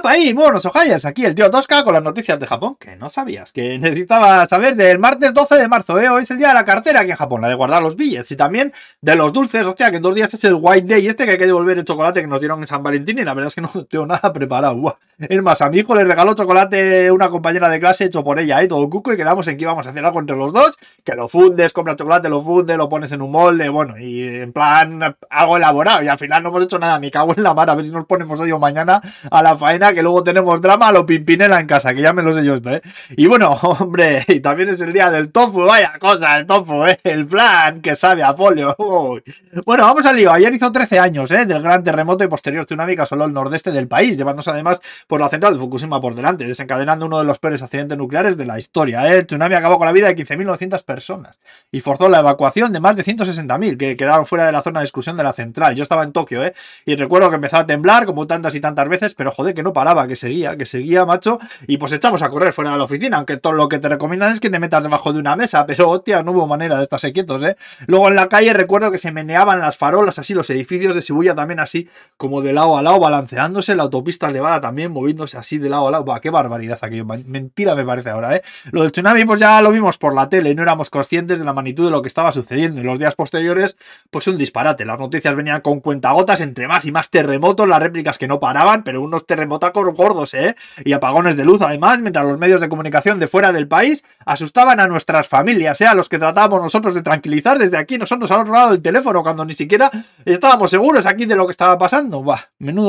país, buenos ojayers, aquí el tío Tosca con las noticias de Japón, que no sabías, que necesitaba saber del martes 12 de marzo, hoy es el día de la cartera aquí en Japón, la de guardar los billets, y también de los dulces, hostia, que en 2 días es el White Day que hay que devolver el chocolate que nos dieron en San Valentín, y la verdad es que no tengo nada preparado. Buah. Es más, a mi hijo le regaló chocolate una compañera de clase hecho por ella, todo cuco, y quedamos en que íbamos a hacer algo entre los dos, que lo fundes, compras chocolate, lo fundes, lo pones en un molde, bueno, y en plan algo elaborado, y al final no hemos hecho nada, me cago en la mar, a ver si nos ponemos hoy o mañana a la faena, que luego tenemos drama a lo Pimpinela en casa, que ya me lo sé yo esto, Y bueno, hombre, y también es el día del tofu, vaya cosa, el tofu, el flan que sabe a folio. Uy. Bueno, vamos al lío. Ayer hizo 13 años, del gran terremoto y posterior tsunami que asoló el nordeste del país, llevándose además por la central de Fukushima por delante, desencadenando uno de los peores accidentes nucleares de la historia. El tsunami acabó con la vida de 15.900 personas y forzó la evacuación de más de 160.000 que quedaron fuera de la zona de exclusión de la central. Yo estaba en Tokio, y recuerdo que empezaba a temblar como tantas y tantas veces, pero joder, que no paraba, que seguía, macho, y pues echamos a correr fuera de la oficina, aunque todo lo que te recomiendan es que te metas debajo de una mesa, pero hostia, no hubo manera de estarse quietos, Luego en la calle recuerdo que se meneaban las farolas, así, los edificios de Shibuya también así, como de lado a lado, balanceándose, la autopista elevada también, moviéndose así de lado a lado. Buah, qué barbaridad aquello, mentira me parece ahora, Lo del tsunami pues ya lo vimos por la tele, no éramos conscientes de la magnitud de lo que estaba sucediendo. En los días posteriores, pues un disparate, las noticias venían con cuentagotas, entre más y más terremotos, las réplicas que no paraban, pero unos terremotacos gordos, y apagones de luz además, mientras los medios de comunicación de fuera del país asustaban a nuestras familias, a los que tratábamos nosotros de tranquilizar desde aquí, nosotros al otro lado del teléfono, cuando ni siquiera estábamos seguros aquí de lo que estaba pasando. Buah,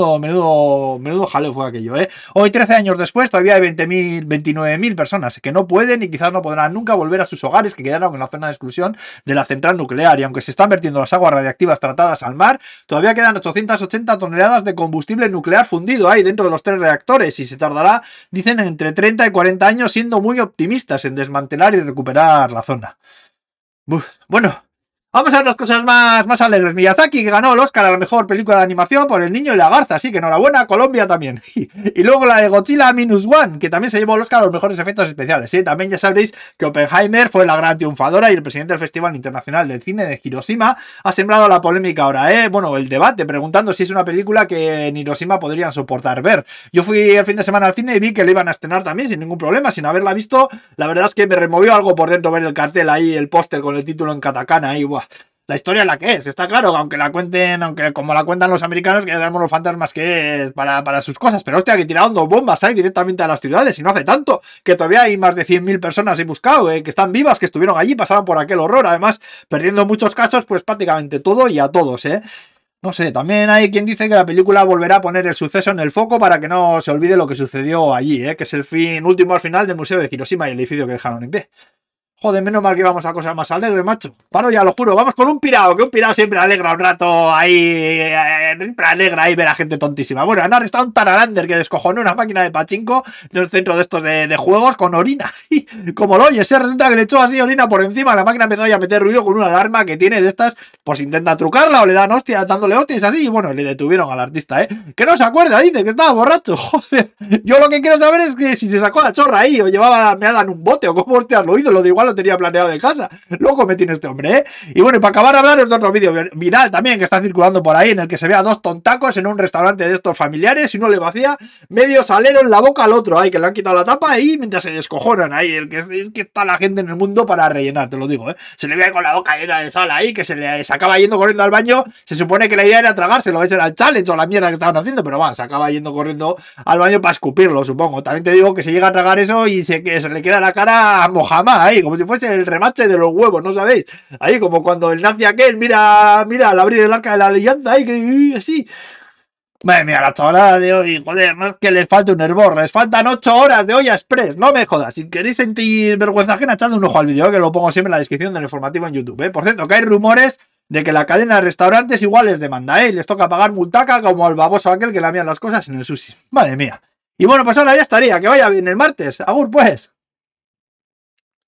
menudo jaleo fue aquello, Hoy, 13 años después, todavía hay 29.000 personas que no pueden y quizás no podrán nunca volver a sus hogares, que quedaron en la zona de exclusión de la central nuclear, y aunque se están vertiendo las aguas radiactivas tratadas al mar, todavía quedan 880 toneladas de combustible nuclear fundido ahí dentro de los 3 reactores, y se tardará, dicen, entre 30 y 40 años, siendo muy optimistas en desmantelar y recuperar la zona. Bueno, vamos a ver las cosas más alegres. Miyazaki, que ganó el Oscar a la mejor película de animación por El niño y la garza, así que enhorabuena, Colombia también. Y luego la de Godzilla Minus One, que también se llevó el Oscar a los mejores efectos especiales. También ya sabréis que Oppenheimer fue la gran triunfadora, y el presidente del Festival Internacional del Cine de Hiroshima ha sembrado la polémica ahora, bueno, el debate, preguntando si es una película que en Hiroshima podrían soportar ver. Yo fui el fin de semana al cine y vi que le iban a estrenar también sin ningún problema, sin haberla visto. La verdad es que me removió algo por dentro ver el cartel ahí, el póster con el título en katakana ahí, buah. La historia es la que es, está claro, aunque como la cuentan los americanos, que ya tenemos los fantasmas que es para sus cosas, pero hostia, que tiraron 2 bombas ahí directamente a las ciudades, y no hace tanto, que todavía hay más de 100.000 personas he buscado, que están vivas, que estuvieron allí, pasaron por aquel horror, además, perdiendo muchos casos, pues prácticamente todo y a todos, No sé, también hay quien dice que la película volverá a poner el suceso en el foco para que no se olvide lo que sucedió allí, que es el último al final del Museo de Hiroshima y el edificio que dejaron en pie. Joder, menos mal que vamos a cosas más alegres, macho. Paro ya, lo juro. Vamos con un pirao, que un pirao siempre alegra un rato ahí. Siempre alegra ahí ver a gente tontísima. Bueno, han arrestado un Taralander que descojonó una máquina de pachinko de un centro de estos de juegos con orina. Como lo oyes, resulta que le echó así orina por encima. La máquina empezó a meter ruido con una alarma que tiene de estas. Pues intenta trucarla o le dan hostias, dándole hostias así. Y bueno, le detuvieron al artista, Que no se acuerda, dice que estaba borracho. Joder. Yo lo que quiero saber es que si se sacó la chorra ahí o llevaba meada en un bote o cómo hostias lo hizo. Lo de igual lo tenía planeado de casa. Loco me tiene este hombre, Y bueno, y para acabar de hablaros de otro vídeo viral también que está circulando por ahí, en el que se ve a 2 tontacos en un restaurante de estos familiares, y uno le vacía medio salero en la boca al otro, que le han quitado la tapa ahí mientras se descojonan ahí. Es que está la gente en el mundo para rellenar, te lo digo, Se le ve con la boca llena de sal ahí, que se acaba yendo corriendo al baño. Se supone que la idea era tragárselo, ese era el challenge o la mierda que estaban haciendo, pero se acaba yendo corriendo al baño para escupirlo, supongo. También te digo que se llega a tragar eso y que se le queda la cara a Mohamed ahí, como si fuese el remache de los huevos, ¿no sabéis? Ahí como cuando el nazi aquel mira al abrir el arca de la alianza ahí, que así. Madre mía, la chavalada de hoy, joder, no es que les falte un hervor, les faltan 8 horas de olla express, no me jodas. Si queréis sentir vergüenza ajena, echadle un ojo al vídeo, que lo pongo siempre en la descripción del informativo en YouTube, Por cierto, que hay rumores de que la cadena de restaurantes igual les demanda, y les toca pagar multaca como al baboso aquel que lamía las cosas en el sushi. Madre mía. Y bueno, pues ahora ya estaría, que vaya bien el martes. Agur pues.